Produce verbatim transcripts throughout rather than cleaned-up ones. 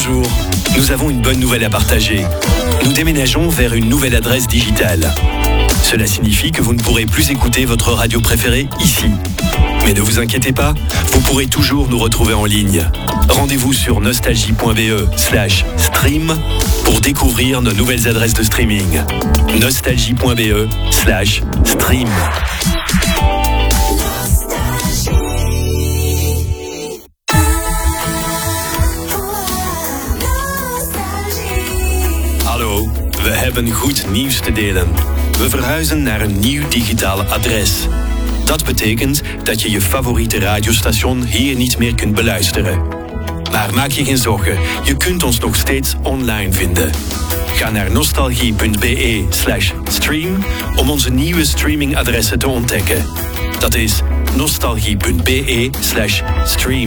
Bonjour, nous avons une bonne nouvelle à partager. Nous déménageons vers une nouvelle adresse digitale. Cela signifie que vous ne pourrez plus écouter votre radio préférée ici. Mais ne vous inquiétez pas, vous pourrez toujours nous retrouver en ligne. Rendez-vous sur nostalgie.be slash stream pour découvrir nos nouvelles adresses de streaming. nostalgie.be slash stream. Hallo, we hebben goed nieuws te delen. We verhuizen naar een nieuw digitaal adres. Dat betekent dat je je favoriete radiostation hier niet meer kunt beluisteren. Maar maak je geen zorgen, je kunt ons nog steeds online vinden. Ga naar nostalgie.be slash stream om onze nieuwe streamingadressen te ontdekken. Dat is nostalgie.be slash stream.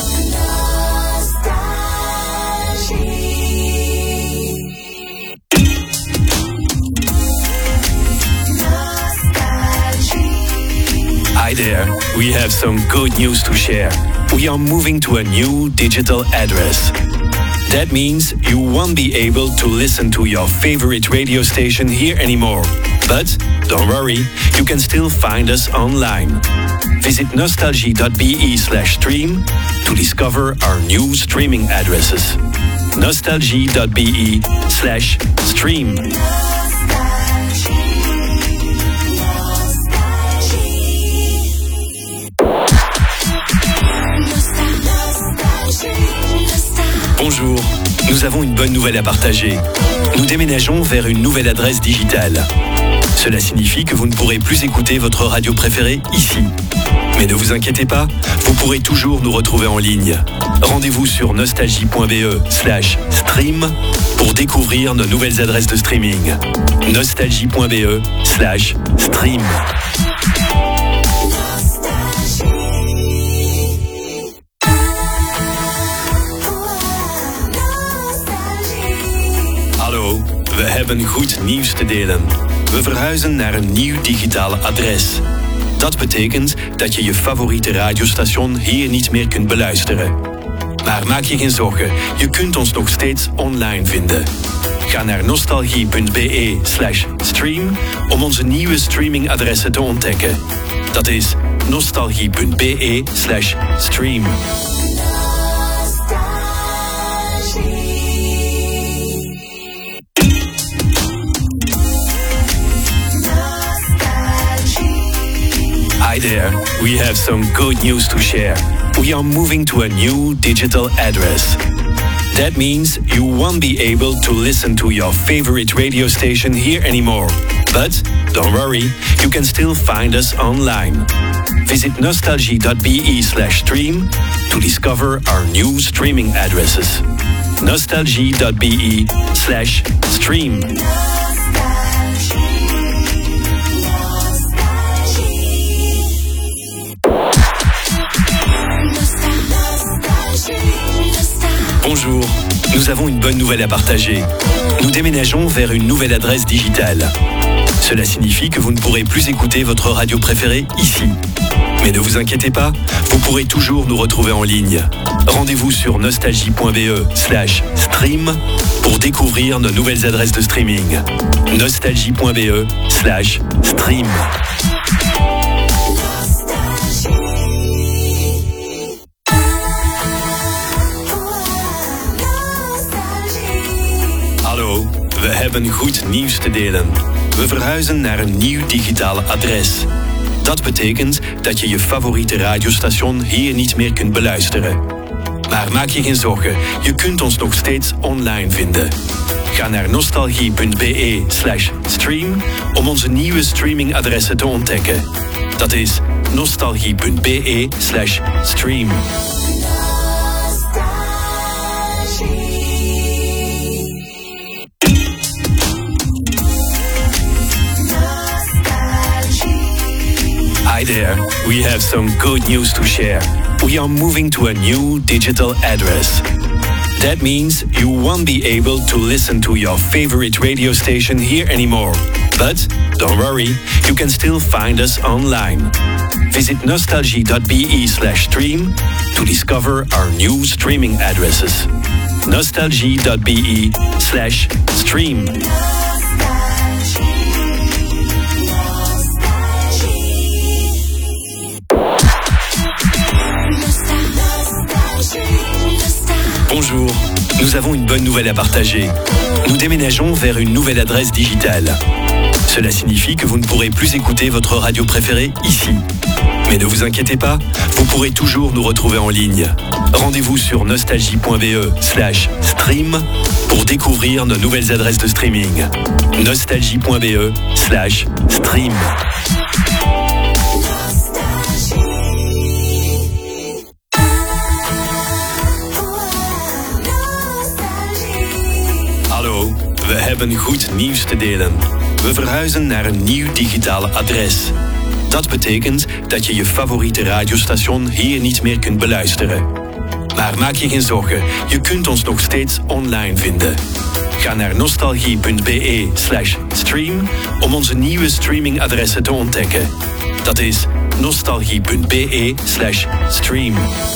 Hi there, we have some good news to share. We are moving to a new digital address. That means you won't be able to listen to your favorite radio station here anymore. But don't worry, you can still find us online. Visit nostalgie.be slash stream to discover our new streaming addresses. nostalgie.be slash stream. Bonjour, nous avons une bonne nouvelle à partager. Nous déménageons vers une nouvelle adresse digitale. Cela signifie que vous ne pourrez plus écouter votre radio préférée ici. Mais ne vous inquiétez pas, vous pourrez toujours nous retrouver en ligne. Rendez-vous sur nostalgie.be slash stream pour découvrir nos nouvelles adresses de streaming. nostalgie.be slash stream. Hallo, we hebben goed nieuws te delen. We verhuizen naar een nieuw digitaal adres. Dat betekent dat je je favoriete radiostation hier niet meer kunt beluisteren. Maar maak je geen zorgen, je kunt ons nog steeds online vinden. Ga naar nostalgie.be slash stream om onze nieuwe streamingadressen te ontdekken. Dat is nostalgie.be slash stream. Hi there, we have some good news to share. We are moving to a new digital address. That means you won't be able to listen to your favorite radio station here anymore. But don't worry, you can still find us online. Visit nostalgie.be slash stream to discover our new streaming addresses. nostalgie.be slash stream. Bonjour, nous avons une bonne nouvelle à partager. Nous déménageons vers une nouvelle adresse digitale. Cela signifie que vous ne pourrez plus écouter votre radio préférée ici. Mais ne vous inquiétez pas, vous pourrez toujours nous retrouver en ligne. Rendez-vous sur nostalgie.be slash stream pour découvrir nos nouvelles adresses de streaming. nostalgie.be slash stream. Hallo, we hebben goed nieuws te delen. We verhuizen naar een nieuw digitaal adres. Dat betekent dat je je favoriete radiostation hier niet meer kunt beluisteren. Maar maak je geen zorgen, je kunt ons nog steeds online vinden. Ga naar nostalgie.be slash stream om onze nieuwe streamingadressen te ontdekken. Dat is nostalgie.be slash stream. Hi there, we have some good news to share. We are moving to a new digital address. That means you won't be able to listen to your favorite radio station here anymore. But don't worry, you can still find us online. Visit nostalgie.be slash stream to discover our new streaming addresses. nostalgie.be slash stream. Bonjour, nous avons une bonne nouvelle à partager. Nous déménageons vers une nouvelle adresse digitale. Cela signifie que vous ne pourrez plus écouter votre radio préférée ici. Mais ne vous inquiétez pas, vous pourrez toujours nous retrouver en ligne. Rendez-vous sur nostalgie.be slash stream pour découvrir nos nouvelles adresses de streaming. nostalgie.be slash stream. Hallo, we hebben goed nieuws te delen. We verhuizen naar een nieuw digitaal adres. Dat betekent dat je je favoriete radiostation hier niet meer kunt beluisteren. Maar maak je geen zorgen, je kunt ons nog steeds online vinden. Ga naar nostalgie.be slash stream om onze nieuwe streamingadressen te ontdekken. Dat is nostalgie.be slash stream.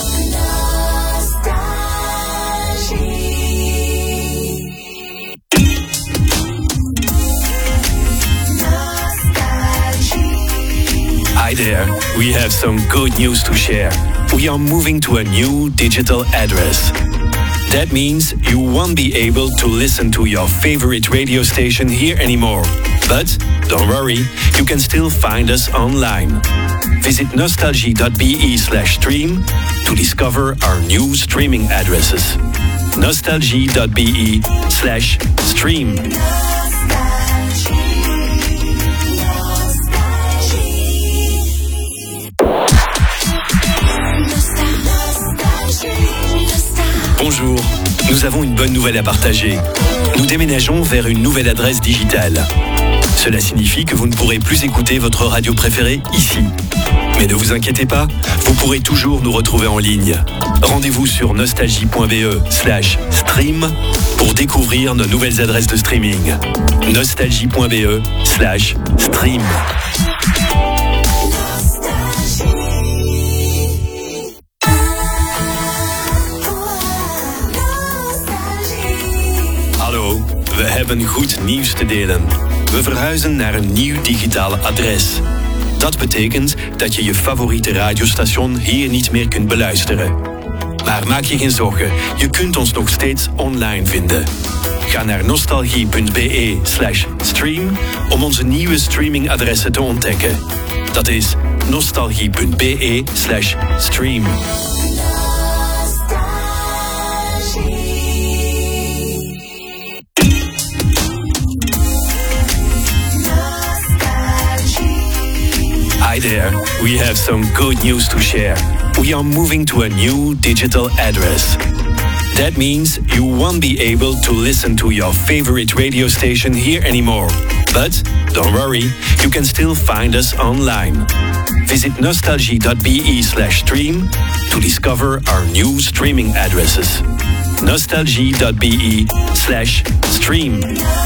Hi there, we have some good news to share. We are moving to a new digital address. That means you won't be able to listen to your favorite radio station here anymore. But don't worry, you can still find us online. Visit nostalgie.be slash stream to discover our new streaming addresses. nostalgie.be slash stream. Bonjour, nous avons une bonne nouvelle à partager. Nous déménageons vers une nouvelle adresse digitale. Cela signifie que vous ne pourrez plus écouter votre radio préférée ici. Mais ne vous inquiétez pas, vous pourrez toujours nous retrouver en ligne. Rendez-vous sur nostalgie.be slash stream pour découvrir nos nouvelles adresses de streaming. nostalgie.be slash stream. Hallo, we hebben goed nieuws te delen. We verhuizen naar een nieuw digitaal adres. Dat betekent dat je je favoriete radiostation hier niet meer kunt beluisteren. Maar maak je geen zorgen, je kunt ons nog steeds online vinden. Ga naar nostalgie.be slash stream om onze nieuwe streamingadressen te ontdekken. Dat is nostalgie.be slash stream. Hi there, we have some good news to share. We are moving to a new digital address. That means you won't be able to listen to your favorite radio station here anymore. But don't worry, you can still find us online. Visit nostalgie.be slash stream to discover our new streaming addresses. nostalgie.be slash stream.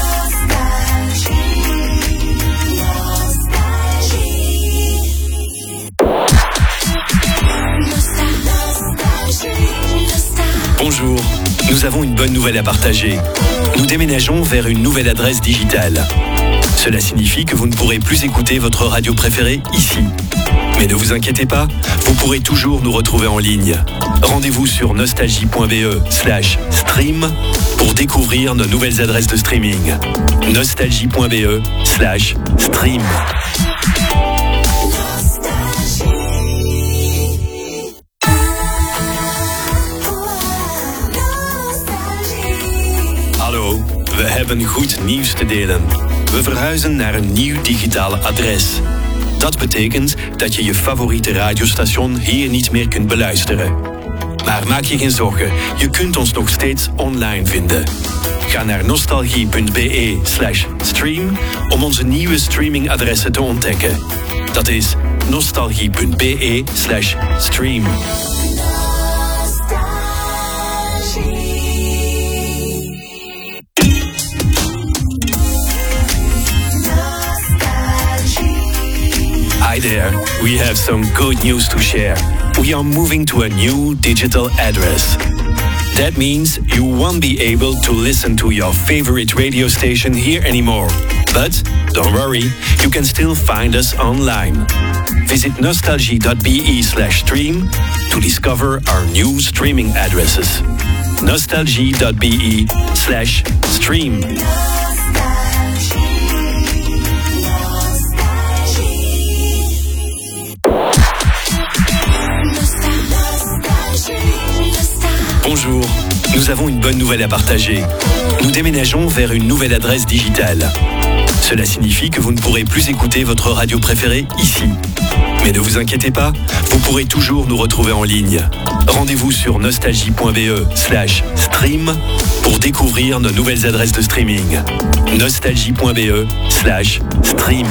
Bonjour, nous avons une bonne nouvelle à partager. Nous déménageons vers une nouvelle adresse digitale. Cela signifie que vous ne pourrez plus écouter votre radio préférée ici. Mais ne vous inquiétez pas, vous pourrez toujours nous retrouver en ligne. Rendez-vous sur nostalgie.be slash stream pour découvrir nos nouvelles adresses de streaming. nostalgie.be slash stream. Hallo, we hebben goed nieuws te delen. We verhuizen naar een nieuw digitaal adres. Dat betekent dat je je favoriete radiostation hier niet meer kunt beluisteren. Maar maak je geen zorgen, je kunt ons nog steeds online vinden. Ga naar nostalgie.be slash stream om onze nieuwe streamingadressen te ontdekken. Dat is nostalgie.be slash stream. Hi there, we have some good news to share. We are moving to a new digital address. That means you won't be able to listen to your favorite radio station here anymore. But don't worry, you can still find us online. Visit nostalgie.be slash stream to discover our new streaming addresses. nostalgie.be slash stream. Bonjour, nous avons une bonne nouvelle à partager. Nous déménageons vers une nouvelle adresse digitale. Cela signifie que vous ne pourrez plus écouter votre radio préférée ici. Mais ne vous inquiétez pas, vous pourrez toujours nous retrouver en ligne. Rendez-vous sur nostalgie.be slash stream pour découvrir nos nouvelles adresses de streaming. nostalgie.be slash stream.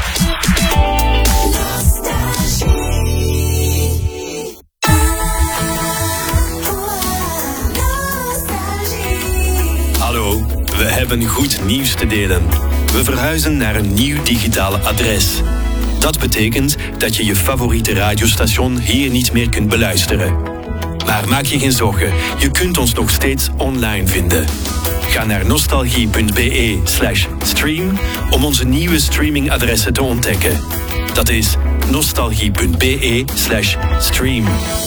Hallo, we hebben goed nieuws te delen. We verhuizen naar een nieuw digitaal adres. Dat betekent dat je je favoriete radiostation hier niet meer kunt beluisteren. Maar maak je geen zorgen, je kunt ons nog steeds online vinden. Ga naar nostalgie.be slash stream om onze nieuwe streamingadressen te ontdekken. Dat is nostalgie.be slash stream.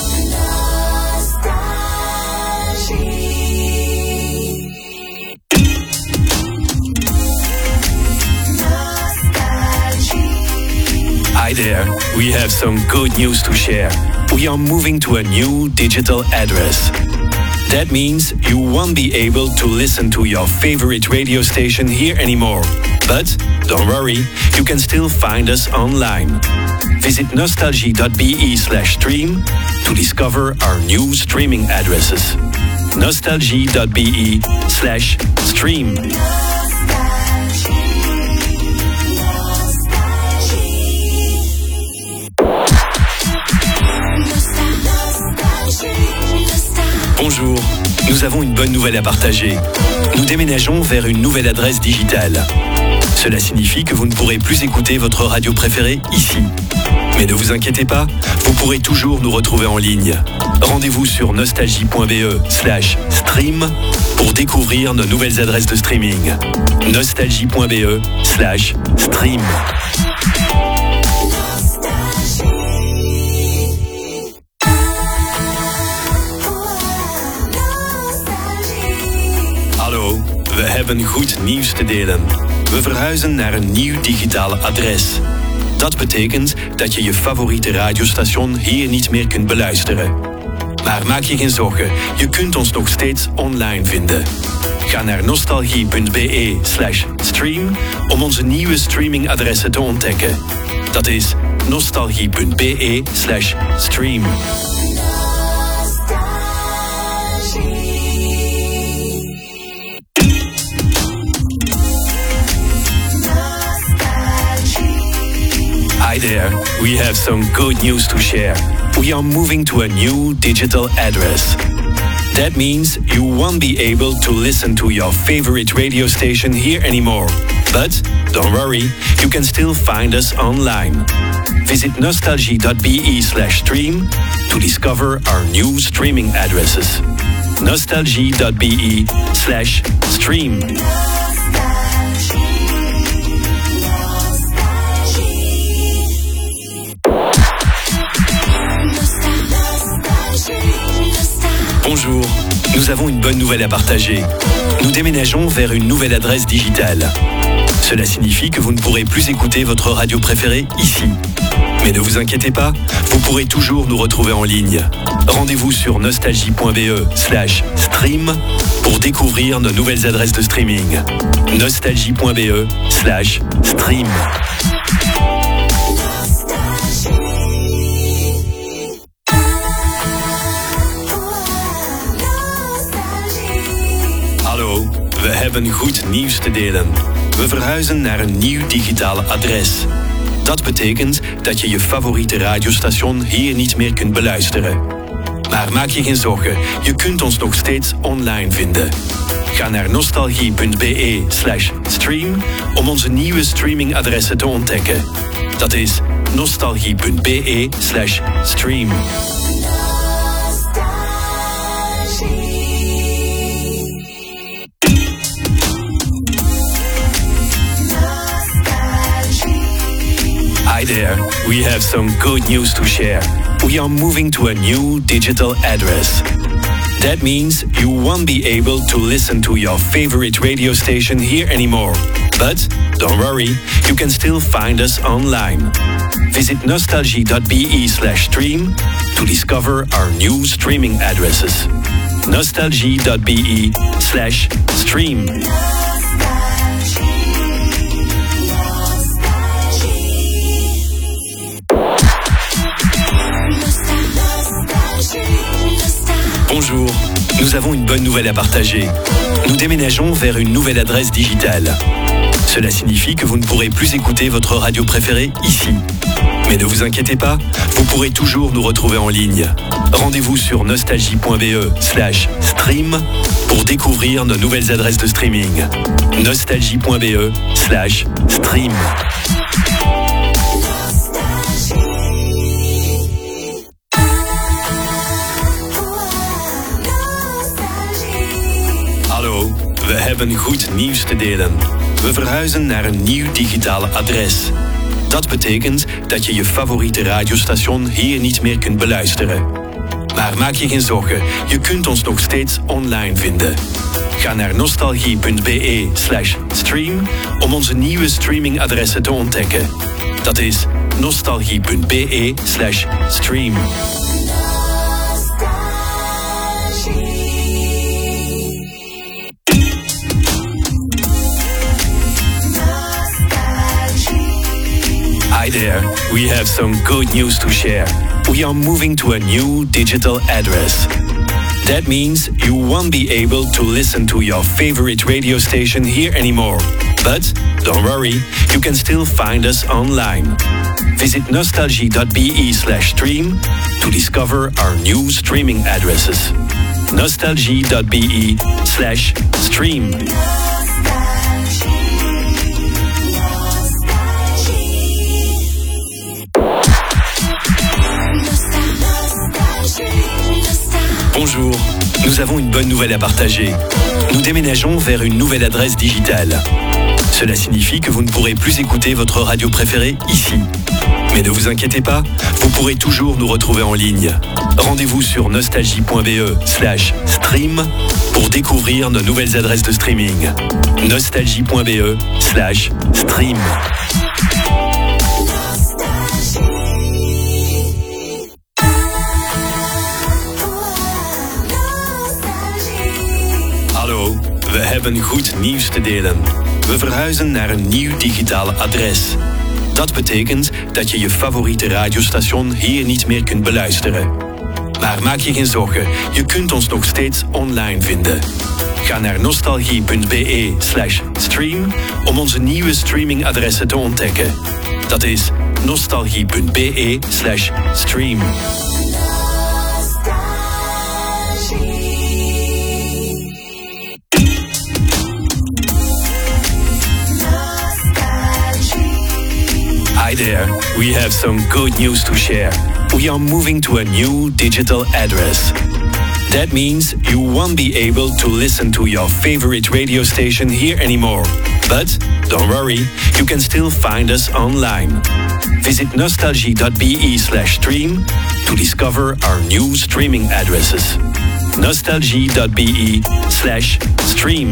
Hi there, we have some good news to share. We are moving to a new digital address. That means you won't be able to listen to your favorite radio station here anymore. But don't worry, you can still find us online. Visit nostalgie.be slash stream to discover our new streaming addresses. nostalgie.be slash stream. Bonjour, nous avons une bonne nouvelle à partager. Nous déménageons vers une nouvelle adresse digitale. Cela signifie que vous ne pourrez plus écouter votre radio préférée ici. Mais ne vous inquiétez pas, vous pourrez toujours nous retrouver en ligne. Rendez-vous sur nostalgie.be slash stream pour découvrir nos nouvelles adresses de streaming. nostalgie.be slash stream. Hallo, we hebben goed nieuws te delen. We verhuizen naar een nieuw digitaal adres. Dat betekent dat je je favoriete radiostation hier niet meer kunt beluisteren. Maar maak je geen zorgen, je kunt ons nog steeds online vinden. Ga naar nostalgie.be slash stream om onze nieuwe streamingadressen te ontdekken. Dat is nostalgie.be slash stream. Hi there, we have some good news to share. We are moving to a new digital address. That means you won't be able to listen to your favorite radio station here anymore. But don't worry, you can still find us online. Visit nostalgie.be slash stream to discover our new streaming addresses. nostalgie.be slash stream. Bonjour, nous avons une bonne nouvelle à partager. Nous déménageons vers une nouvelle adresse digitale. Cela signifie que vous ne pourrez plus écouter votre radio préférée ici. Mais ne vous inquiétez pas, vous pourrez toujours nous retrouver en ligne. Rendez-vous sur nostalgie.be slash stream pour découvrir nos nouvelles adresses de streaming. nostalgie.be slash stream. Hallo, we hebben goed nieuws te delen. We verhuizen naar een nieuw digitaal adres. Dat betekent dat je je favoriete radiostation hier niet meer kunt beluisteren. Maar maak je geen zorgen, je kunt ons nog steeds online vinden. Ga naar nostalgie.be slash stream om onze nieuwe streamingadressen te ontdekken. Dat is nostalgie.be slash stream. Nostalgie. we have some good news to share. We are moving to a new digital address. That means you won't be able to listen to your favorite radio station here anymore. But don't worry, you can still find us online. Visit nostalgie.be slash stream to discover our new streaming addresses. nostalgie.be slash stream. Bonjour, nous avons une bonne nouvelle à partager. Nous déménageons vers une nouvelle adresse digitale. Cela signifie que vous ne pourrez plus écouter votre radio préférée ici. Mais ne vous inquiétez pas, vous pourrez toujours nous retrouver en ligne. Rendez-vous sur nostalgie.be slash stream pour découvrir nos nouvelles adresses de streaming. nostalgie.be slash stream. Hallo, we hebben goed nieuws te delen. We verhuizen naar een nieuw digitaal adres. Dat betekent dat je je favoriete radiostation hier niet meer kunt beluisteren. Maar maak je geen zorgen, je kunt ons nog steeds online vinden. Ga naar nostalgie.be slash stream om onze nieuwe streamingadressen te ontdekken. Dat is nostalgie.be slash stream. Hi there, we have some good news to share. We are moving to a new digital address. That means you won't be able to listen to your favorite radio station here anymore. But don't worry, you can still find us online. Visit nostalgie.be slash stream to discover our new streaming addresses. nostalgie.be slash stream. Bonjour, nous avons une bonne nouvelle à partager. Nous déménageons vers une nouvelle adresse digitale. Cela signifie que vous ne pourrez plus écouter votre radio préférée ici. Mais ne vous inquiétez pas, vous pourrez toujours nous retrouver en ligne. Rendez-vous sur nostalgie.be slash stream pour découvrir nos nouvelles adresses de streaming. nostalgie.be slash stream. Hallo, we hebben goed nieuws te delen. We verhuizen naar een nieuw digitaal adres. Dat betekent dat je je favoriete radiostation hier niet meer kunt beluisteren. Maar maak je geen zorgen, je kunt ons nog steeds online vinden. Ga naar nostalgie.be slash stream om onze nieuwe streamingadressen te ontdekken. Dat is nostalgie.be slash stream. Hi there, we have some good news to share. We are moving to a new digital address. That means you won't be able to listen to your favorite radio station here anymore. But don't worry, you can still find us online. Visit nostalgie.be slash stream to discover our new streaming addresses. nostalgie.be slash stream.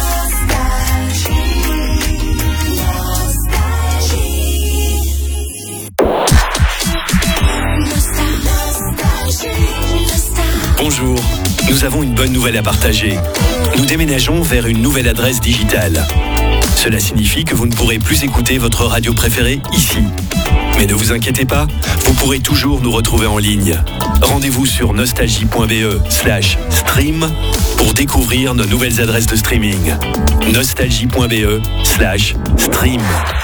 Bonjour, nous avons une bonne nouvelle à partager. Nous déménageons vers une nouvelle adresse digitale. Cela signifie que vous ne pourrez plus écouter votre radio préférée ici. Mais ne vous inquiétez pas, vous pourrez toujours nous retrouver en ligne. Rendez-vous sur nostalgie.be slash stream pour découvrir nos nouvelles adresses de streaming. nostalgie.be slash stream.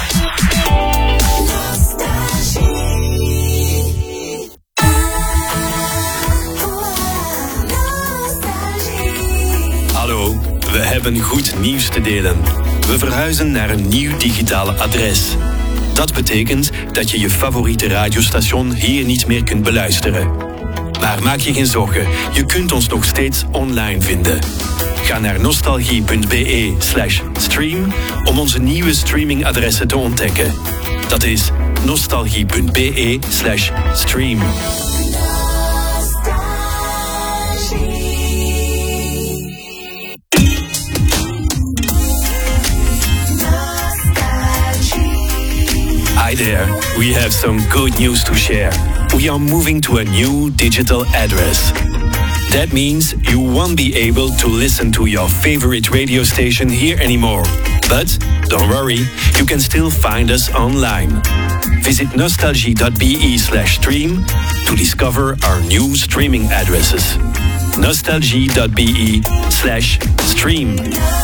Hallo, we hebben goed nieuws te delen. We verhuizen naar een nieuw digitaal adres. Dat betekent dat je je favoriete radiostation hier niet meer kunt beluisteren. Maar maak je geen zorgen, je kunt ons nog steeds online vinden. Ga naar nostalgie.be slash stream om onze nieuwe streamingadressen te ontdekken. Dat is nostalgie.be slash stream. Hi there, we have some good news to share. We are moving to a new digital address. That means you won't be able to listen to your favorite radio station here anymore. But don't worry, you can still find us online. Visit nostalgie.be slash stream to discover our new streaming addresses. nostalgie.be slash stream.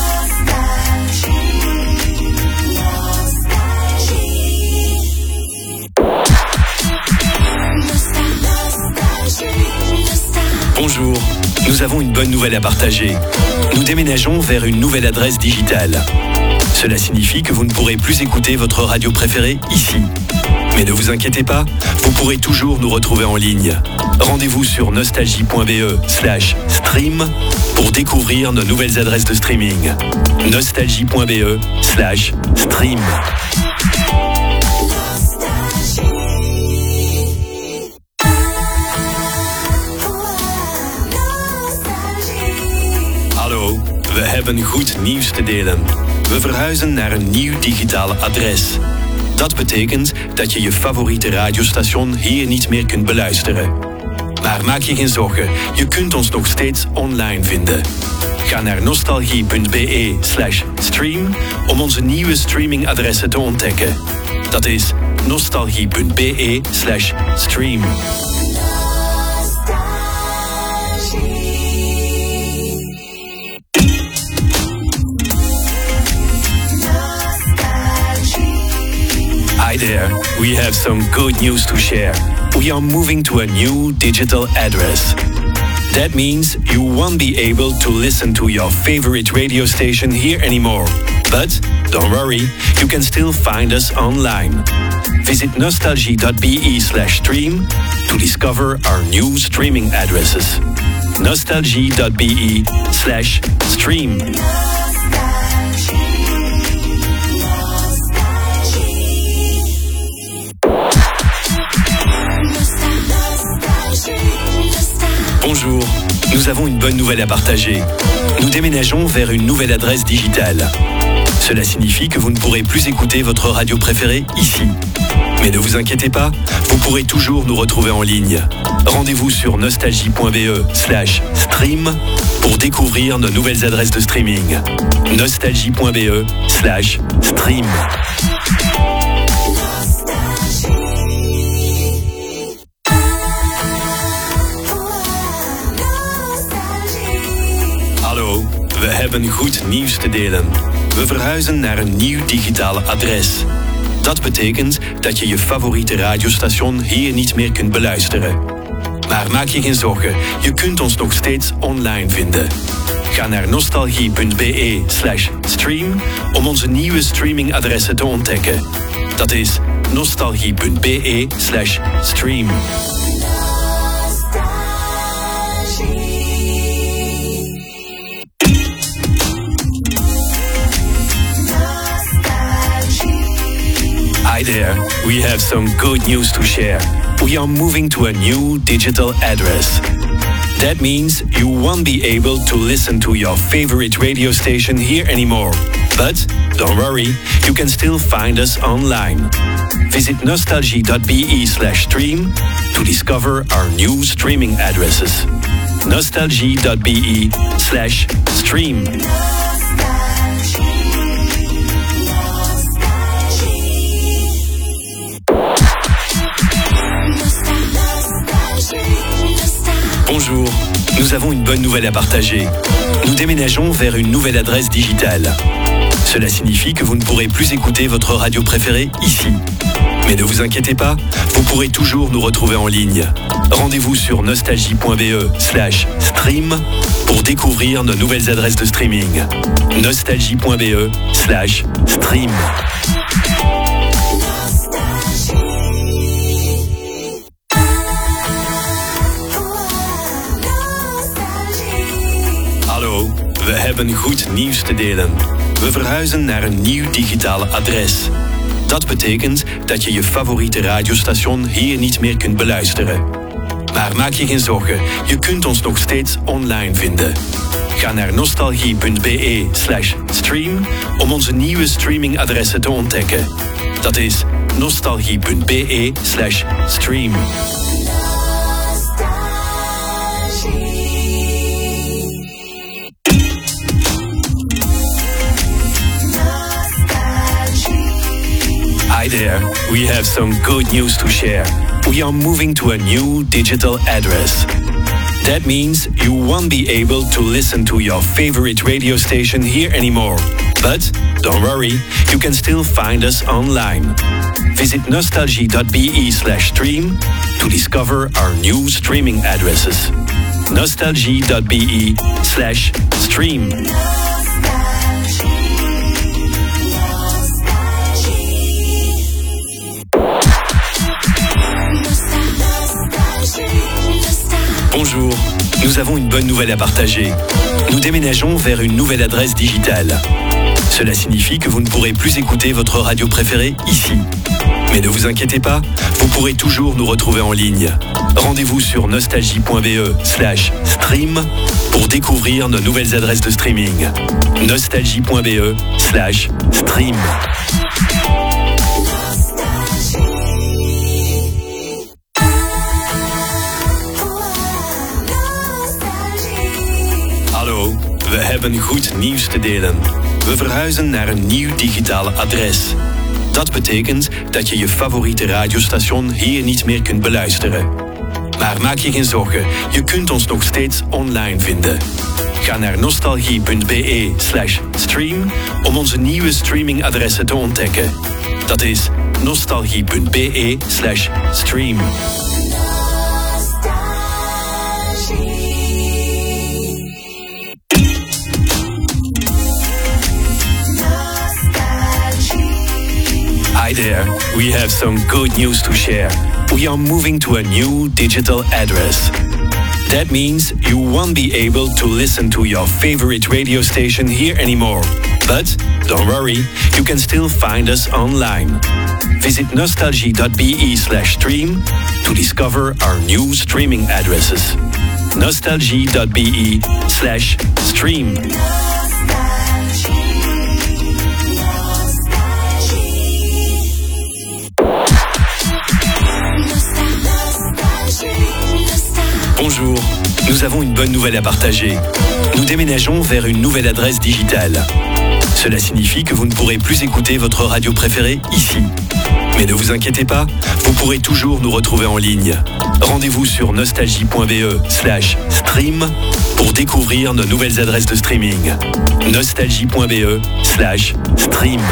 Bonjour, nous avons une bonne nouvelle à partager. Nous déménageons vers une nouvelle adresse digitale. Cela signifie que vous ne pourrez plus écouter votre radio préférée ici. Mais ne vous inquiétez pas, vous pourrez toujours nous retrouver en ligne. Rendez-vous sur nostalgie.be slash stream pour découvrir nos nouvelles adresses de streaming. nostalgie.be slash stream. Hallo, we hebben goed nieuws te delen. We verhuizen naar een nieuw digitaal adres. Dat betekent dat je je favoriete radiostation hier niet meer kunt beluisteren. Maar maak je geen zorgen, je kunt ons nog steeds online vinden. Ga naar nostalgie.be slash stream om onze nieuwe streamingadressen te ontdekken. Dat is nostalgie.be slash stream. Hi there, we have some good news to share. We are moving to a new digital address. That means you won't be able to listen to your favorite radio station here anymore. But don't worry, you can still find us online. Visit nostalgie.be slash stream to discover our new streaming addresses. nostalgie.be slash stream. Bonjour, nous avons une bonne nouvelle à partager. Nous déménageons vers une nouvelle adresse digitale. Cela signifie que vous ne pourrez plus écouter votre radio préférée ici. Mais ne vous inquiétez pas, vous pourrez toujours nous retrouver en ligne. Rendez-vous sur nostalgie.be slash stream pour découvrir nos nouvelles adresses de streaming. nostalgie.be slash stream. Hallo, we hebben goed nieuws te delen. We verhuizen naar een nieuw digitaal adres. Dat betekent dat je je favoriete radiostation hier niet meer kunt beluisteren. Maar maak je geen zorgen, je kunt ons nog steeds online vinden. Ga naar nostalgie.be slash stream om onze nieuwe streamingadressen te ontdekken. Dat is nostalgie.be slash stream. Hi there, we have some good news to share. We are moving to a new digital address. That means you won't be able to listen to your favorite radio station here anymore. But don't worry, you can still find us online. Visit nostalgie.be slash stream to discover our new streaming addresses. nostalgie.be slash stream. Bonjour, nous avons une bonne nouvelle à partager. Nous déménageons vers une nouvelle adresse digitale. Cela signifie que vous ne pourrez plus écouter votre radio préférée ici. Mais ne vous inquiétez pas, vous pourrez toujours nous retrouver en ligne. Rendez-vous sur nostalgie.be slash stream pour découvrir nos nouvelles adresses de streaming. nostalgie.be slash stream. Hallo, we hebben goed nieuws te delen. We verhuizen naar een nieuw digitaal adres. Dat betekent dat je je favoriete radiostation hier niet meer kunt beluisteren. Maar maak je geen zorgen, je kunt ons nog steeds online vinden. Ga naar nostalgie.be slash stream om onze nieuwe streamingadressen te ontdekken. Dat is nostalgie.be slash stream. Hi there, we have some good news to share. We are moving to a new digital address. That means you won't be able to listen to your favorite radio station here anymore. But don't worry, you can still find us online. Visit nostalgie.be slash stream to discover our new streaming addresses. nostalgie.be slash stream. Bonjour, nous avons une bonne nouvelle à partager. Nous déménageons vers une nouvelle adresse digitale. Cela signifie que vous ne pourrez plus écouter votre radio préférée ici. Mais ne vous inquiétez pas, vous pourrez toujours nous retrouver en ligne. Rendez-vous sur nostalgie.be slash stream pour découvrir nos nouvelles adresses de streaming. nostalgie.be slash stream. Hallo, we hebben goed nieuws te delen. We verhuizen naar een nieuw digitaal adres. Dat betekent dat je je favoriete radiostation hier niet meer kunt beluisteren. Maar maak je geen zorgen, je kunt ons nog steeds online vinden. Ga naar nostalgie.be slash stream om onze nieuwe streamingadressen te ontdekken. Dat is nostalgie.be slash stream. Hi there, we have some good news to share. We are moving to a new digital address. That means you won't be able to listen to your favorite radio station here anymore. But don't worry, you can still find us online. Visit nostalgie.be slash stream to discover our new streaming addresses. nostalgie.be slash stream. Bonjour, nous avons une bonne nouvelle à partager. Nous déménageons vers une nouvelle adresse digitale. Cela signifie que vous ne pourrez plus écouter votre radio préférée ici. Mais ne vous inquiétez pas, vous pourrez toujours nous retrouver en ligne. Rendez-vous sur nostalgie.be slash stream pour découvrir nos nouvelles adresses de streaming. nostalgie.be slash stream.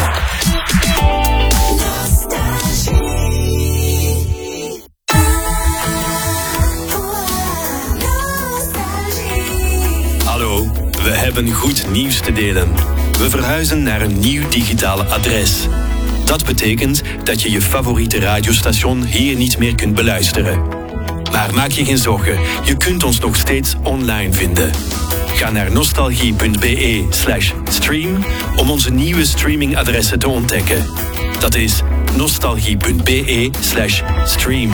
Hallo, we hebben goed nieuws te delen. We verhuizen naar een nieuw digitaal adres. Dat betekent dat je je favoriete radiostation hier niet meer kunt beluisteren. Maar maak je geen zorgen, je kunt ons nog steeds online vinden. Ga naar nostalgie.be slash stream om onze nieuwe streamingadressen te ontdekken. Dat is nostalgie.be slash stream.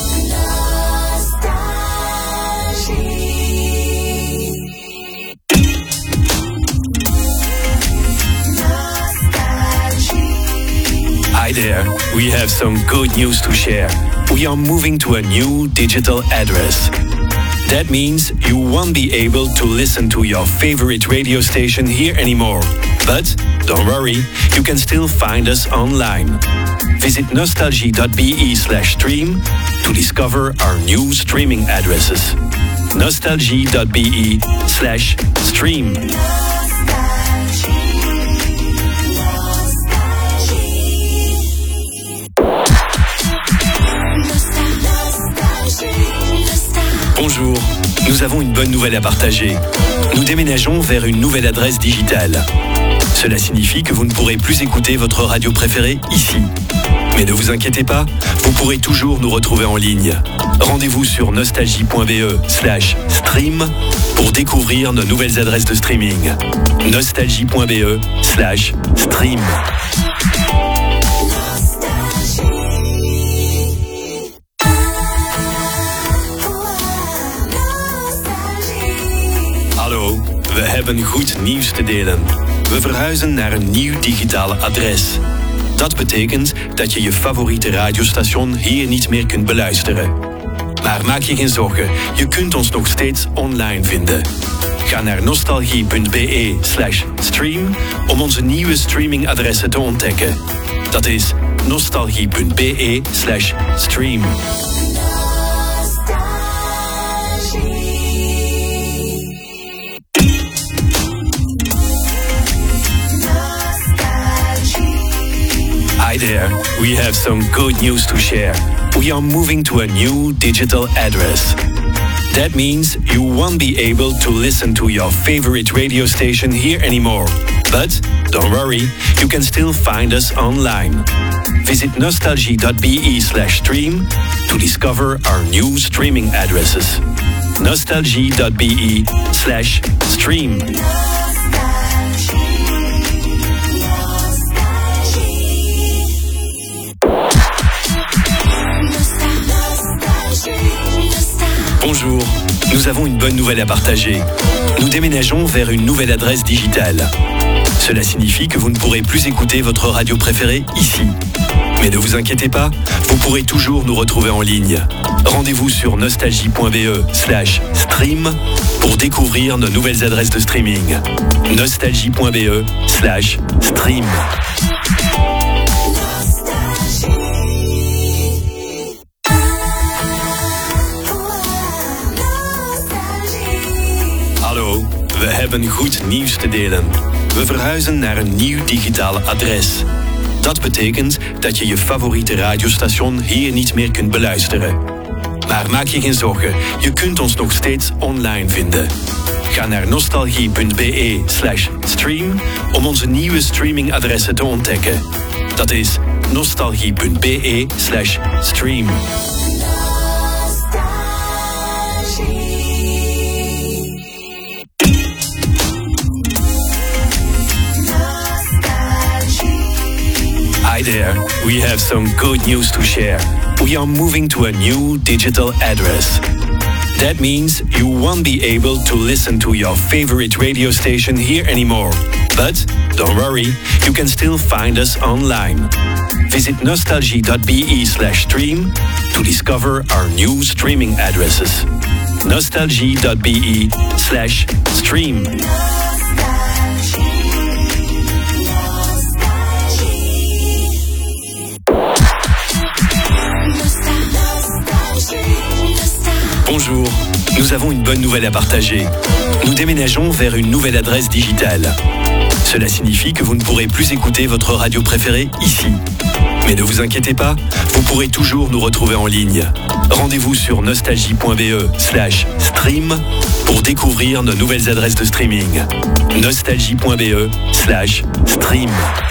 Hi there, we have some good news to share. We are moving to a new digital address. That means you won't be able to listen to your favorite radio station here anymore. But don't worry, you can still find us online. Visit nostalgie.be slash stream to discover our new streaming addresses. nostalgie.be slash stream. Bonjour, nous avons une bonne nouvelle à partager. Nous déménageons vers une nouvelle adresse digitale. Cela signifie que vous ne pourrez plus écouter votre radio préférée ici. Mais ne vous inquiétez pas, vous pourrez toujours nous retrouver en ligne. Rendez-vous sur nostalgie.be slash stream pour découvrir nos nouvelles adresses de streaming. nostalgie.be slash stream. we hebben goed nieuws te delen. We verhuizen naar een nieuw digitaal adres. Dat betekent dat je je favoriete radiostation hier niet meer kunt beluisteren. Maar maak je geen zorgen, je kunt ons nog steeds online vinden. Ga naar nostalgie.be slash stream om onze nieuwe streamingadressen te ontdekken. Dat is nostalgie.be slash stream. Hi there, we have some good news to share. We are moving to a new digital address. That means you won't be able to listen to your favorite radio station here anymore. But don't worry, you can still find us online. Visit nostalgie.be slash stream to discover our new streaming addresses. nostalgie.be slash stream. Bonjour, nous avons une bonne nouvelle à partager. Nous déménageons vers une nouvelle adresse digitale. Cela signifie que vous ne pourrez plus écouter votre radio préférée ici. Mais ne vous inquiétez pas, vous pourrez toujours nous retrouver en ligne. Rendez-vous sur nostalgie.be slash stream pour découvrir nos nouvelles adresses de streaming. nostalgie.be slash stream. Hallo, we hebben goed nieuws te delen. We verhuizen naar een nieuw digitaal adres. Dat betekent dat je je favoriete radiostation hier niet meer kunt beluisteren. Maar maak je geen zorgen, je kunt ons nog steeds online vinden. Ga naar nostalgie.be slash stream om onze nieuwe streamingadressen te ontdekken. Dat is nostalgie.be slash stream. Hi there, we have some good news to share. We are moving to a new digital address. That means you won't be able to listen to your favorite radio station here anymore. But don't worry, you can still find us online. Visit nostalgie.be slash stream to discover our new streaming addresses. nostalgie.be slash stream. Bonjour, nous avons une bonne nouvelle à partager. Nous déménageons vers une nouvelle adresse digitale. Cela signifie que vous ne pourrez plus écouter votre radio préférée ici. Mais ne vous inquiétez pas, vous pourrez toujours nous retrouver en ligne. Rendez-vous sur nostalgie.be slash stream pour découvrir nos nouvelles adresses de streaming. nostalgie.be slash stream.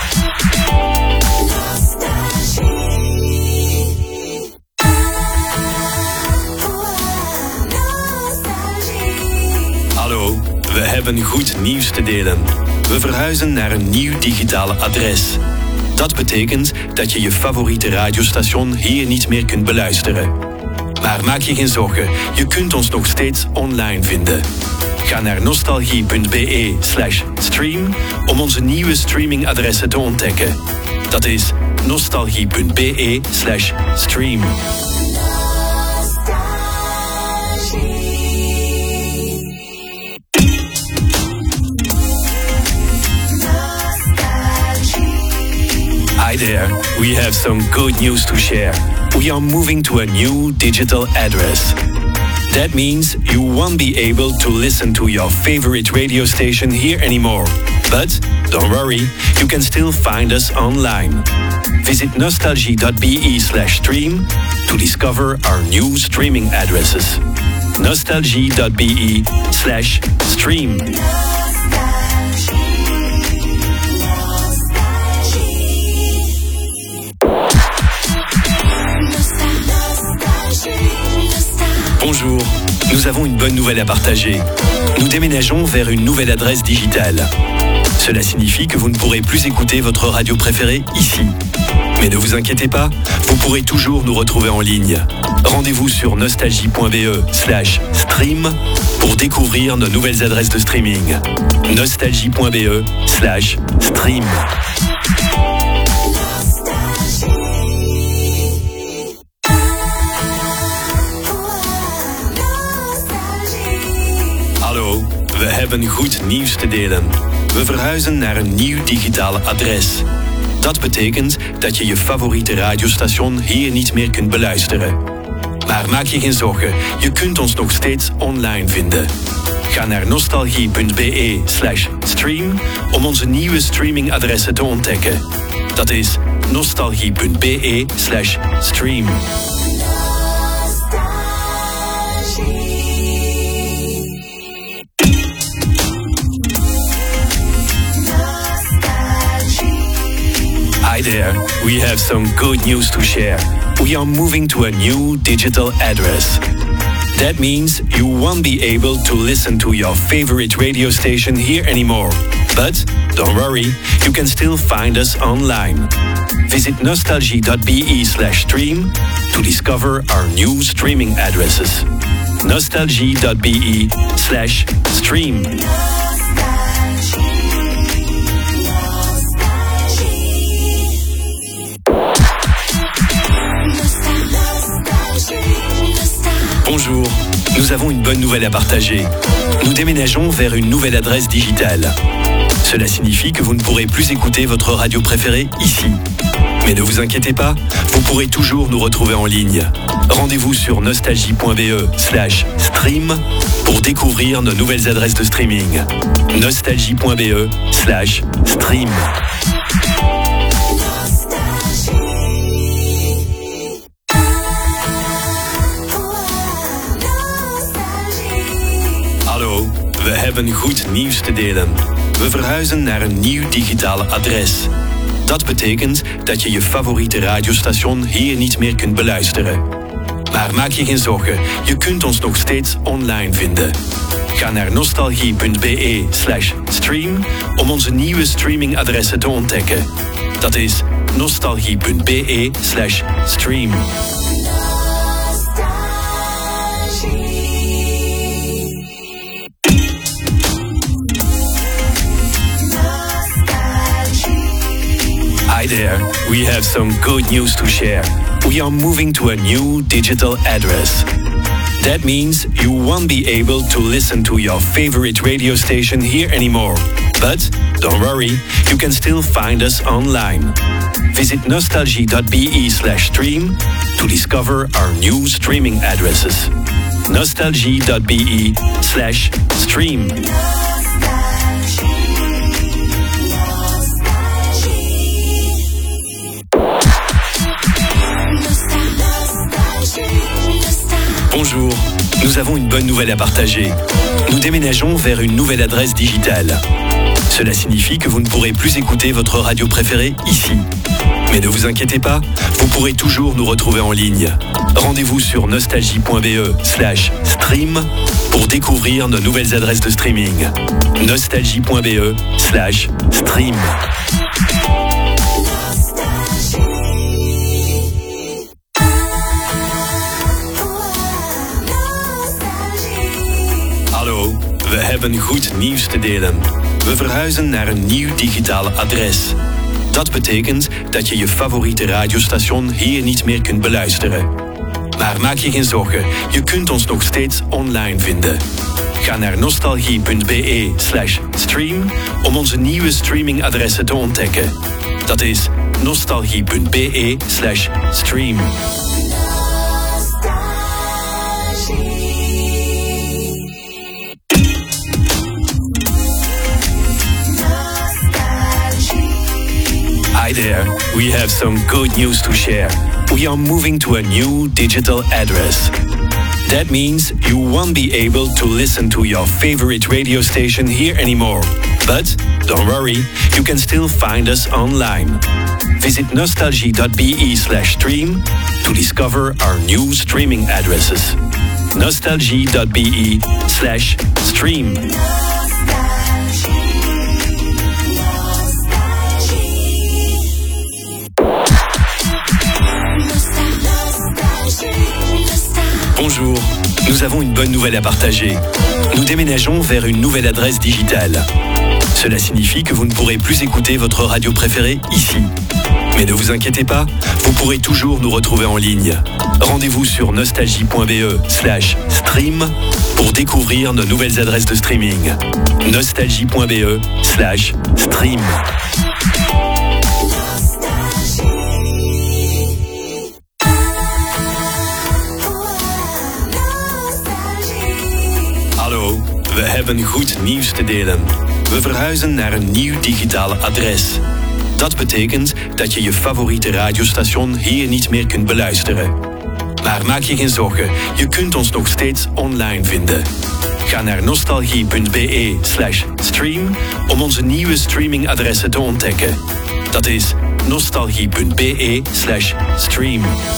Hallo, we hebben goed nieuws te delen. We verhuizen naar een nieuw digitaal adres. Dat betekent dat je je favoriete radiostation hier niet meer kunt beluisteren. Maar maak je geen zorgen, je kunt ons nog steeds online vinden. Ga naar nostalgie.be slash stream om onze nieuwe streamingadressen te ontdekken. Dat is nostalgie.be slash stream. Hi there, we have some good news to share. We are moving to a new digital address. That means you won't be able to listen to your favorite radio station here anymore. But don't worry, you can still find us online. Visit nostalgie.be slash stream to discover our new streaming addresses. nostalgie.be slash stream. Bonjour, nous avons une bonne nouvelle à partager. Nous déménageons vers une nouvelle adresse digitale. Cela signifie que vous ne pourrez plus écouter votre radio préférée ici. Mais ne vous inquiétez pas, vous pourrez toujours nous retrouver en ligne. Rendez-vous sur nostalgie.be slash stream pour découvrir nos nouvelles adresses de streaming. nostalgie.be slash stream. Hallo, we hebben goed nieuws te delen. We verhuizen naar een nieuw digitaal adres. Dat betekent dat je je favoriete radiostation hier niet meer kunt beluisteren. Maar maak je geen zorgen, je kunt ons nog steeds online vinden. Ga naar nostalgie.be slash stream om onze nieuwe streamingadressen te ontdekken. Dat is nostalgie.be slash stream. Hi there, we have some good news to share. We are moving to a new digital address. That means you won't be able to listen to your favorite radio station here anymore. But don't worry, you can still find us online. Visit nostalgie.be slash stream to discover our new streaming addresses. nostalgie.be slash stream. Bonjour, nous avons une bonne nouvelle à partager. Nous déménageons vers une nouvelle adresse digitale. Cela signifie que vous ne pourrez plus écouter votre radio préférée ici. Mais ne vous inquiétez pas, vous pourrez toujours nous retrouver en ligne. Rendez-vous sur nostalgie.be slash stream pour découvrir nos nouvelles adresses de streaming. nostalgie.be slash stream. Hallo, we hebben goed nieuws te delen. We verhuizen naar een nieuw digitaal adres. Dat betekent dat je je favoriete radiostation hier niet meer kunt beluisteren. Maar maak je geen zorgen, je kunt ons nog steeds online vinden. Ga naar nostalgie.be slash stream om onze nieuwe streamingadressen te ontdekken. Dat is nostalgie.be slash stream. Hi there, we have some good news to share. We are moving to a new digital address. That means you won't be able to listen to your favorite radio station here anymore. But don't worry, you can still find us online. Visit nostalgie.be slash stream to discover our new streaming addresses. nostalgie.be slash stream. Bonjour, nous avons une bonne nouvelle à partager. Nous déménageons vers une nouvelle adresse digitale. Cela signifie que vous ne pourrez plus écouter votre radio préférée ici. Mais ne vous inquiétez pas, vous pourrez toujours nous retrouver en ligne. Rendez-vous sur nostalgie.be slash stream pour découvrir nos nouvelles adresses de streaming. nostalgie.be slash stream. Hallo, we hebben goed nieuws te delen. We verhuizen naar een nieuw digitaal adres. Dat betekent dat je je favoriete radiostation hier niet meer kunt beluisteren. Maar maak je geen zorgen, je kunt ons nog steeds online vinden. Ga naar nostalgie.be slash stream om onze nieuwe streamingadressen te ontdekken. Dat is nostalgie.be slash stream. Hi there, we have some good news to share. We are moving to a new digital address. That means you won't be able to listen to your favorite radio station here anymore. But don't worry, you can still find us online. Visit nostalgie.be slash stream to discover our new streaming addresses. nostalgie.be slash stream. nouvelle à partager. Nous déménageons vers une nouvelle adresse digitale. Cela signifie que vous ne pourrez plus écouter votre radio préférée ici. Mais ne vous inquiétez pas, vous pourrez toujours nous retrouver en ligne. Rendez-vous sur nostalgie.be slash stream pour découvrir nos nouvelles adresses de streaming. nostalgie.be slash stream. Hallo, we hebben goed nieuws te delen. We verhuizen naar een nieuw digitaal adres. Dat betekent dat je je favoriete radiostation hier niet meer kunt beluisteren. Maar maak je geen zorgen, je kunt ons nog steeds online vinden. Ga naar nostalgie.be slash stream om onze nieuwe streamingadressen te ontdekken. Dat is nostalgie.be slash stream.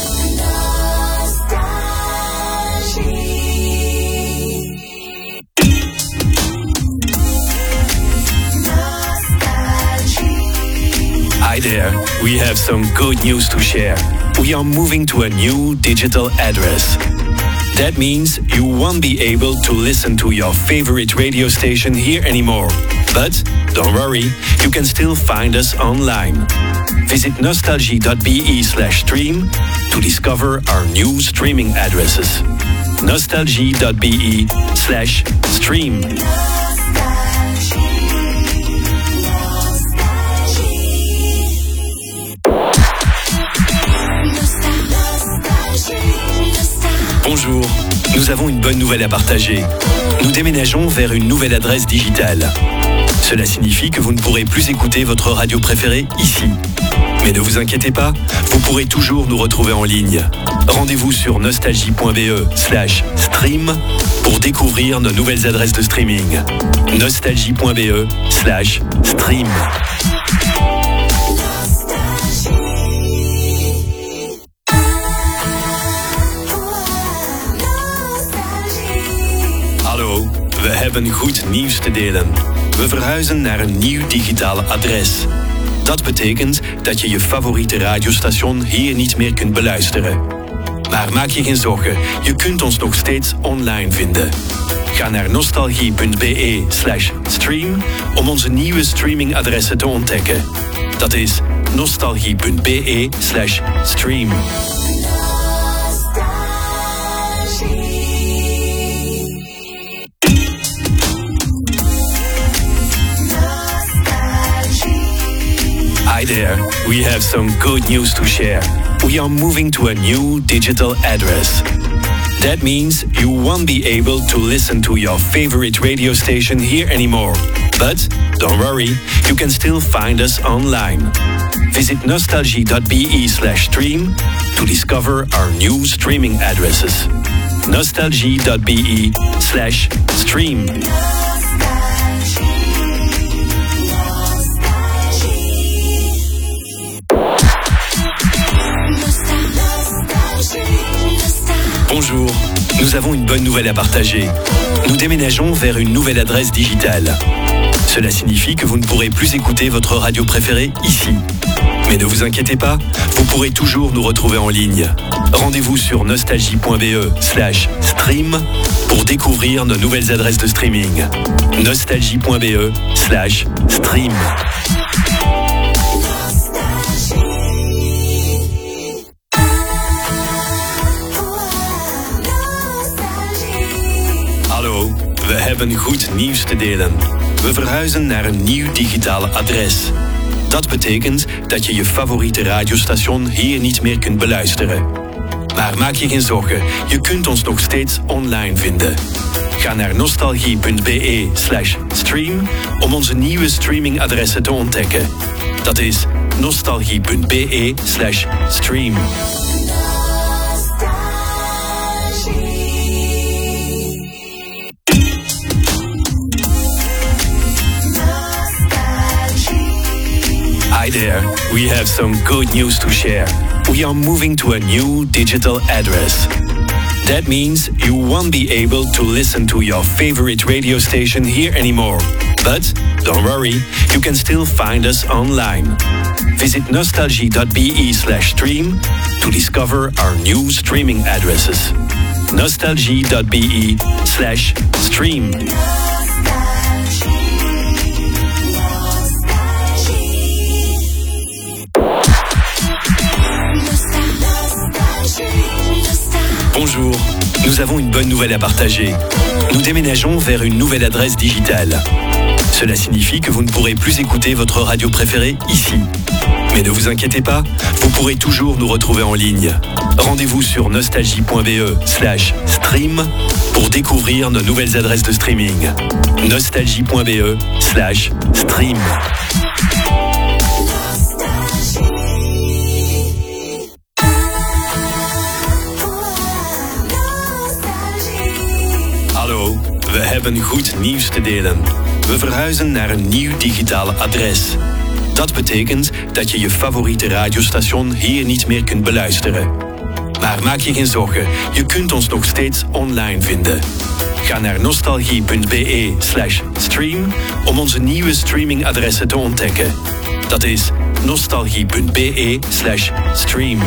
Hi there, we have some good news to share. We are moving to a new digital address. That means you won't be able to listen to your favorite radio station here anymore. But don't worry, you can still find us online. Visit nostalgie.be slash stream to discover our new streaming addresses. nostalgie.be slash stream. Bonjour, nous avons une bonne nouvelle à partager. Nous déménageons vers une nouvelle adresse digitale. Cela signifie que vous ne pourrez plus écouter votre radio préférée ici. Mais ne vous inquiétez pas, vous pourrez toujours nous retrouver en ligne. Rendez-vous sur nostalgie.be slash stream pour découvrir nos nouvelles adresses de streaming. nostalgie.be slash stream. Hallo, we hebben goed nieuws te delen. We verhuizen naar een nieuw digitaal adres. Dat betekent dat je je favoriete radiostation hier niet meer kunt beluisteren. Maar maak je geen zorgen, je kunt ons nog steeds online vinden. Ga naar nostalgie.be slash stream om onze nieuwe streamingadressen te ontdekken. Dat is nostalgie.be slash stream. Hi there, we have some good news to share. We are moving to a new digital address. That means you won't be able to listen to your favorite radio station here anymore. But don't worry, you can still find us online. Visit nostalgie.be slash stream to discover our new streaming addresses. nostalgie.be slash stream. Bonjour, nous avons une bonne nouvelle à partager. Nous déménageons vers une nouvelle adresse digitale. Cela signifie que vous ne pourrez plus écouter votre radio préférée ici. Mais ne vous inquiétez pas, vous pourrez toujours nous retrouver en ligne. Rendez-vous sur nostalgie.be slash stream pour découvrir nos nouvelles adresses de streaming. nostalgie.be slash stream. Hallo, we hebben goed nieuws te delen. We verhuizen naar een nieuw digitaal adres. Dat betekent dat je je favoriete radiostation hier niet meer kunt beluisteren. Maar maak je geen zorgen, je kunt ons nog steeds online vinden. Ga naar nostalgie.be slash stream om onze nieuwe streamingadressen te ontdekken. Dat is nostalgie.be slash stream. Hi there, we have some good news to share. We are moving to a new digital address. That means you won't be able to listen to your favorite radio station here anymore. But don't worry, you can still find us online. Visit nostalgie.be slash stream to discover our new streaming addresses. nostalgie.be slash stream. Bonjour, nous avons une bonne nouvelle à partager. Nous déménageons vers une nouvelle adresse digitale. Cela signifie que vous ne pourrez plus écouter votre radio préférée ici. Mais ne vous inquiétez pas, vous pourrez toujours nous retrouver en ligne. Rendez-vous sur nostalgie.be slash stream pour découvrir nos nouvelles adresses de streaming. nostalgie.be slash stream. Hallo, we hebben goed nieuws te delen. We verhuizen naar een nieuw digitaal adres. Dat betekent dat je je favoriete radiostation hier niet meer kunt beluisteren. Maar maak je geen zorgen, je kunt ons nog steeds online vinden. Ga naar nostalgie.be slash stream om onze nieuwe streamingadressen te ontdekken. Dat is nostalgie.be slash stream.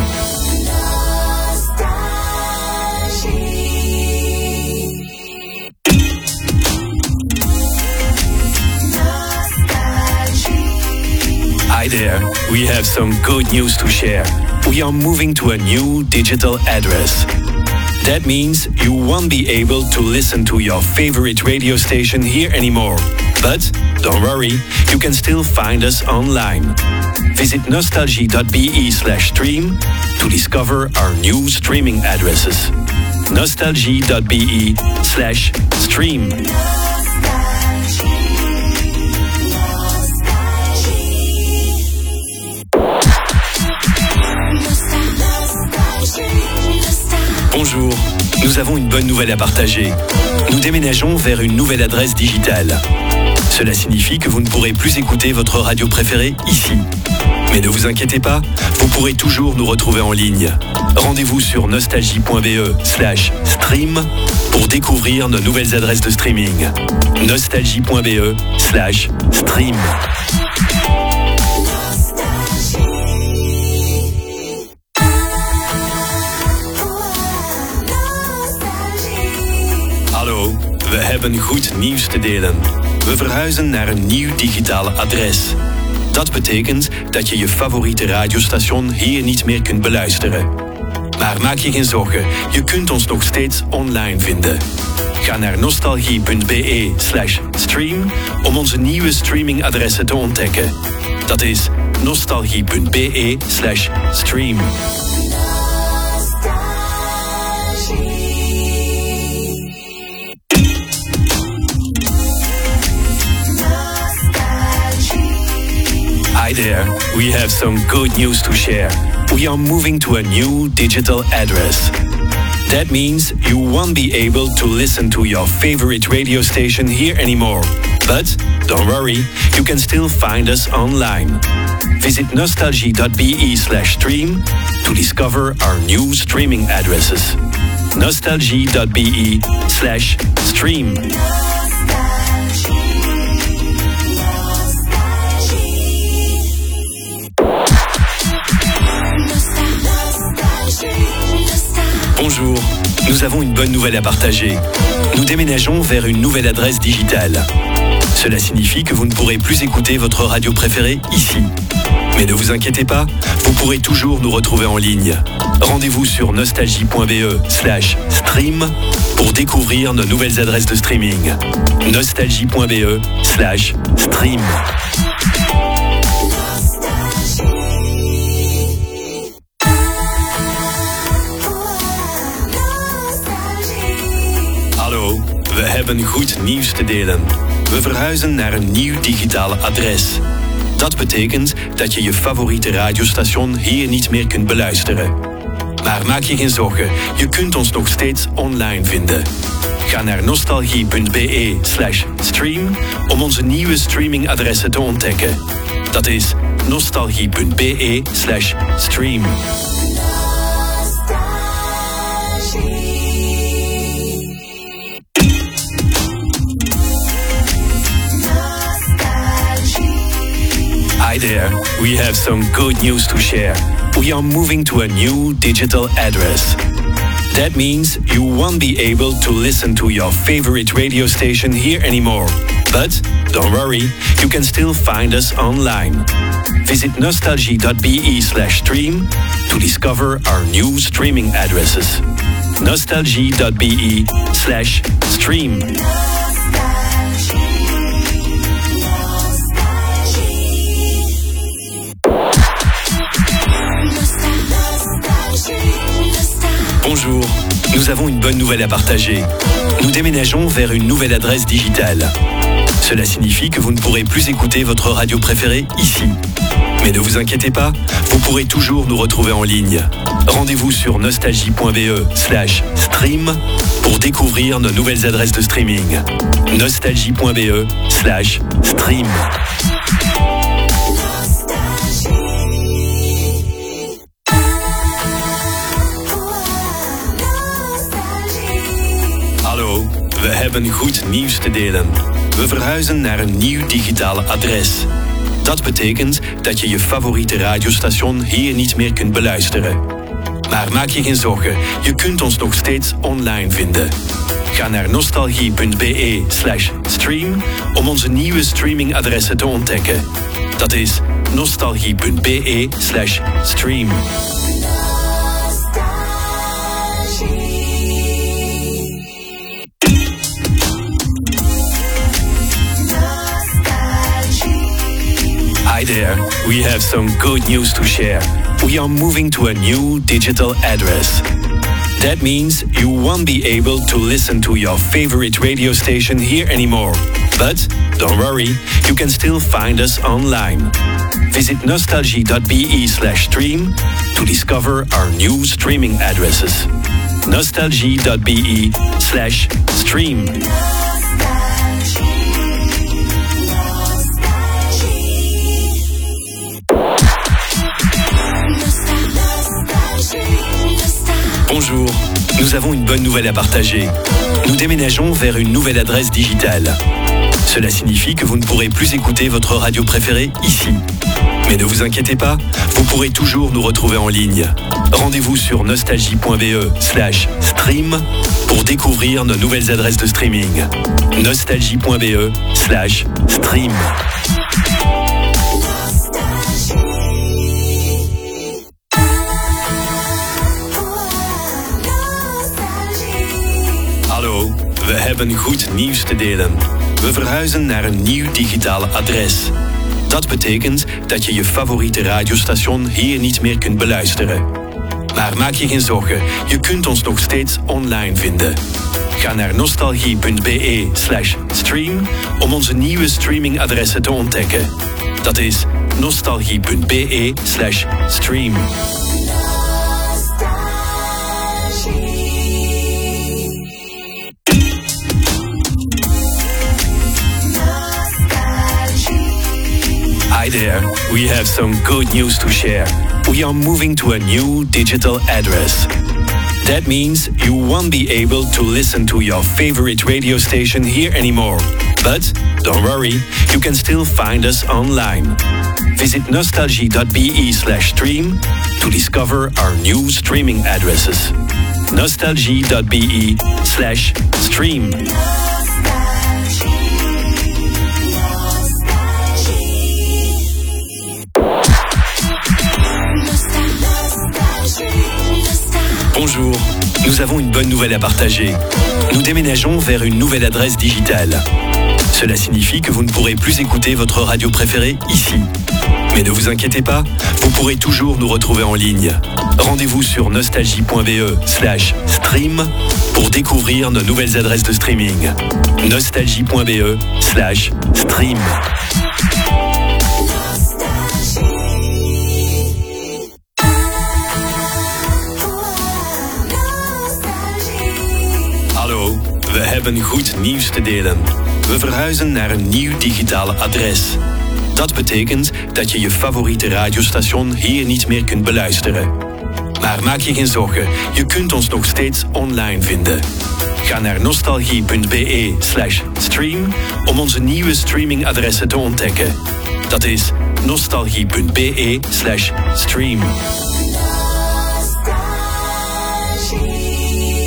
Hi there, we have some good news to share. We are moving to a new digital address. That means you won't be able to listen to your favorite radio station here anymore. But don't worry, you can still find us online. Visit nostalgie.be slash stream to discover our new streaming addresses. nostalgie.be slash stream. Bonjour, nous avons une bonne nouvelle à partager. Nous déménageons vers une nouvelle adresse digitale. Cela signifie que vous ne pourrez plus écouter votre radio préférée ici. Mais ne vous inquiétez pas, vous pourrez toujours nous retrouver en ligne. Rendez-vous sur nostalgie.be slash stream pour découvrir nos nouvelles adresses de streaming. nostalgie.be slash stream. Hallo, we hebben goed nieuws te delen. We verhuizen naar een nieuw digitaal adres. Dat betekent dat je je favoriete radiostation hier niet meer kunt beluisteren. Maar maak je geen zorgen, je kunt ons nog steeds online vinden. Ga naar nostalgie.be slash stream om onze nieuwe streamingadressen te ontdekken. Dat is nostalgie.be slash stream. Hi there, we have some good news to share. We are moving to a new digital address. That means you won't be able to listen to your favorite radio station here anymore. But don't worry, you can still find us online. Visit nostalgie.be slash stream to discover our new streaming addresses. nostalgie.be slash stream. Bonjour, nous avons une bonne nouvelle à partager. Nous déménageons vers une nouvelle adresse digitale. Cela signifie que vous ne pourrez plus écouter votre radio préférée ici. Mais ne vous inquiétez pas, vous pourrez toujours nous retrouver en ligne. Rendez-vous sur nostalgie.be slash stream pour découvrir nos nouvelles adresses de streaming. nostalgie.be slash stream. Hallo, we hebben goed nieuws te delen. We verhuizen naar een nieuw digitaal adres. Dat betekent dat je je favoriete radiostation hier niet meer kunt beluisteren. Maar maak je geen zorgen, je kunt ons nog steeds online vinden. Ga naar nostalgie.be slash stream om onze nieuwe streamingadressen te ontdekken. Dat is nostalgie.be slash stream. Hi there, we have some good news to share. We are moving to a new digital address. That means you won't be able to listen to your favorite radio station here anymore. But don't worry, you can still find us online. Visit nostalgie.be slash stream to discover our new streaming addresses. nostalgie.be slash stream. Bonjour, nous avons une bonne nouvelle à partager. Nous déménageons vers une nouvelle adresse digitale. Cela signifie que vous ne pourrez plus écouter votre radio préférée ici. Mais ne vous inquiétez pas, vous pourrez toujours nous retrouver en ligne. Rendez-vous sur nostalgie.be slash stream pour découvrir nos nouvelles adresses de streaming. nostalgie.be slash stream. Hallo, we hebben goed nieuws te delen. We verhuizen naar een nieuw digitaal adres. Dat betekent dat je je favoriete radiostation hier niet meer kunt beluisteren. Maar maak je geen zorgen, je kunt ons nog steeds online vinden. Ga naar nostalgie.be slash stream om onze nieuwe streamingadressen te ontdekken. Dat is nostalgie.be slash stream. Hi there, we have some good news to share. We are moving to a new digital address. That means you won't be able to listen to your favorite radio station here anymore. But don't worry, you can still find us online. Visit nostalgie.be slash stream to discover our new streaming addresses. nostalgie.be slash stream. Bonjour, nous avons une bonne nouvelle à partager. Nous déménageons vers une nouvelle adresse digitale. Cela signifie que vous ne pourrez plus écouter votre radio préférée ici. Mais ne vous inquiétez pas, vous pourrez toujours nous retrouver en ligne. Rendez-vous sur nostalgie.be slash stream pour découvrir nos nouvelles adresses de streaming. nostalgie.be slash stream. Hallo, we hebben goed nieuws te delen. We verhuizen naar een nieuw digitaal adres. Dat betekent dat je je favoriete radiostation hier niet meer kunt beluisteren. Maar maak je geen zorgen, je kunt ons nog steeds online vinden. Ga naar nostalgie.be slash stream om onze nieuwe streamingadressen te ontdekken. Dat is nostalgie.be slash stream. Hi there, we have some good news to share. We are moving to a new digital address. That means you won't be able to listen to your favorite radio station here anymore. But don't worry, you can still find us online. Visit nostalgie.be slash stream to discover our new streaming addresses. nostalgie.be slash stream. Bonjour, nous avons une bonne nouvelle à partager. Nous déménageons vers une nouvelle adresse digitale. Cela signifie que vous ne pourrez plus écouter votre radio préférée ici. Mais ne vous inquiétez pas, vous pourrez toujours nous retrouver en ligne. Rendez-vous sur nostalgie.be slash stream pour découvrir nos nouvelles adresses de streaming. nostalgie.be slash stream. Hallo, we hebben goed nieuws te delen. We verhuizen naar een nieuw digitaal adres. Dat betekent dat je je favoriete radiostation hier niet meer kunt beluisteren. Maar maak je geen zorgen, je kunt ons nog steeds online vinden. Ga naar nostalgie.be slash stream om onze nieuwe streamingadressen te ontdekken. Dat is nostalgie.be slash stream. Nostalgie.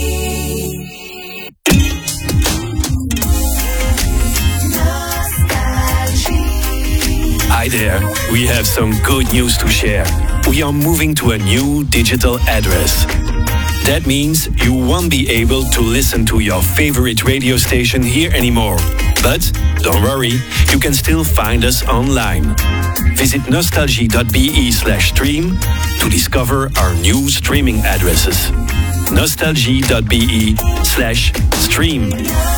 Hi there, we have some good news to share. We are moving to a new digital address. That means you won't be able to listen to your favorite radio station here anymore. But don't worry, you can still find us online. Visit nostalgie.be slash stream to discover our new streaming addresses. nostalgie.be slash stream.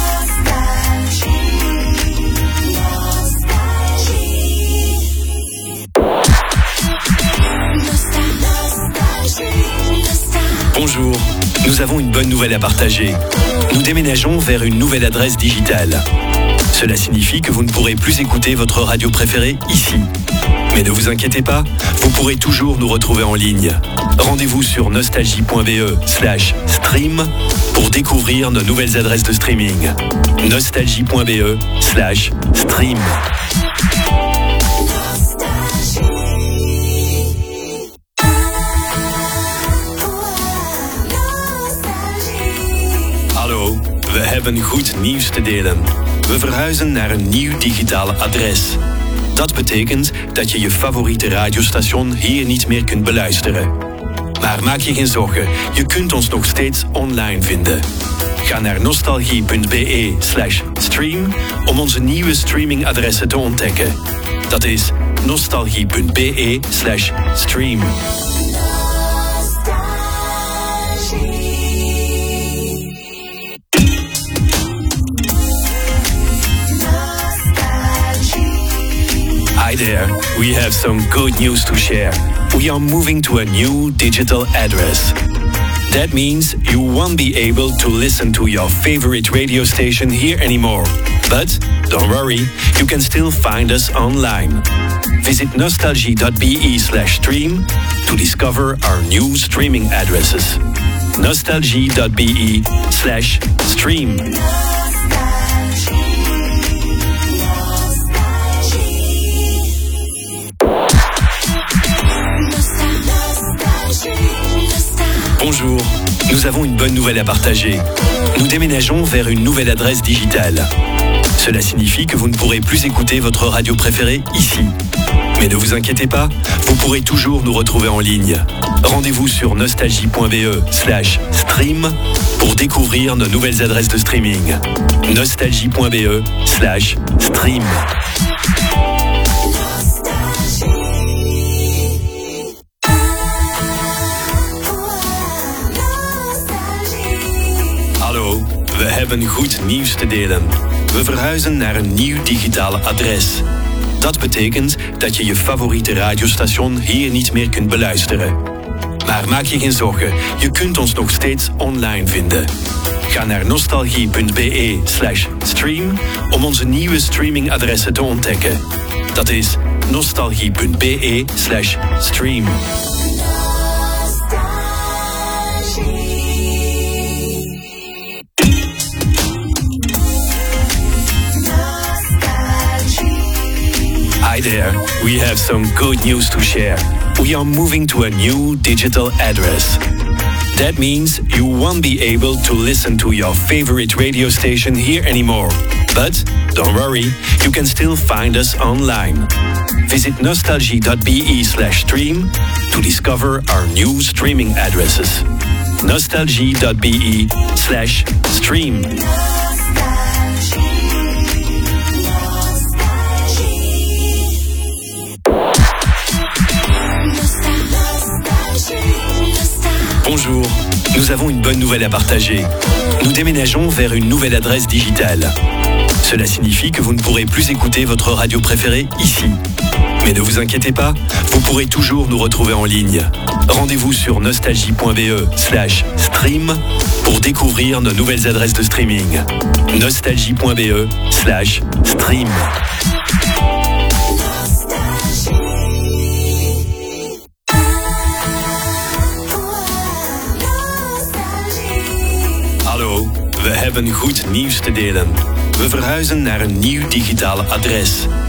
Bonjour, nous avons une bonne nouvelle à partager. Nous déménageons vers une nouvelle adresse digitale. Cela signifie que vous ne pourrez plus écouter votre radio préférée ici. Mais ne vous inquiétez pas, vous pourrez toujours nous retrouver en ligne. Rendez-vous sur nostalgie.be slash stream pour découvrir nos nouvelles adresses de streaming. nostalgie.be slash stream. Hallo, we hebben goed nieuws te delen. We verhuizen naar een nieuw digitaal adres. Dat betekent dat je je favoriete radiostation hier niet meer kunt beluisteren. Maar maak je geen zorgen, je kunt ons nog steeds online vinden. Ga naar nostalgie.be slash stream om onze nieuwe streamingadressen te ontdekken. Dat is nostalgie.be slash stream. Hi there, we have some good news to share. We are moving to a new digital address. That means you won't be able to listen to your favorite radio station here anymore. But don't worry, you can still find us online. Visit nostalgie.be slash stream to discover our new streaming addresses. nostalgie.be slash stream. Bonjour, nous avons une bonne nouvelle à partager. Nous déménageons vers une nouvelle adresse digitale. Cela signifie que vous ne pourrez plus écouter votre radio préférée ici. Mais ne vous inquiétez pas, vous pourrez toujours nous retrouver en ligne. Rendez-vous sur nostalgie.be slash stream pour découvrir nos nouvelles adresses de streaming. nostalgie.be slash stream. Hallo, we hebben goed nieuws te delen. We verhuizen naar een nieuw digitaal adres. Dat betekent dat je je favoriete radiostation hier niet meer kunt beluisteren. Maar maak je geen zorgen, je kunt ons nog steeds online vinden. Ga naar nostalgie.be slash stream om onze nieuwe streamingadressen te ontdekken. Dat is nostalgie.be slash stream. Hi there, we have some good news to share. We are moving to a new digital address. That means you won't be able to listen to your favorite radio station here anymore. But don't worry, you can still find us online. Visit nostalgie.be slash stream to discover our new streaming addresses. nostalgie.be slash stream. Bonjour, nous avons une bonne nouvelle à partager. Nous déménageons vers une nouvelle adresse digitale. Cela signifie que vous ne pourrez plus écouter votre radio préférée ici. Mais ne vous inquiétez pas, vous pourrez toujours nous retrouver en ligne. Rendez-vous sur nostalgie.be slash stream pour découvrir nos nouvelles adresses de streaming. nostalgie.be slash stream. Hallo, we hebben goed nieuws te delen. We verhuizen naar een nieuw digitaal adres.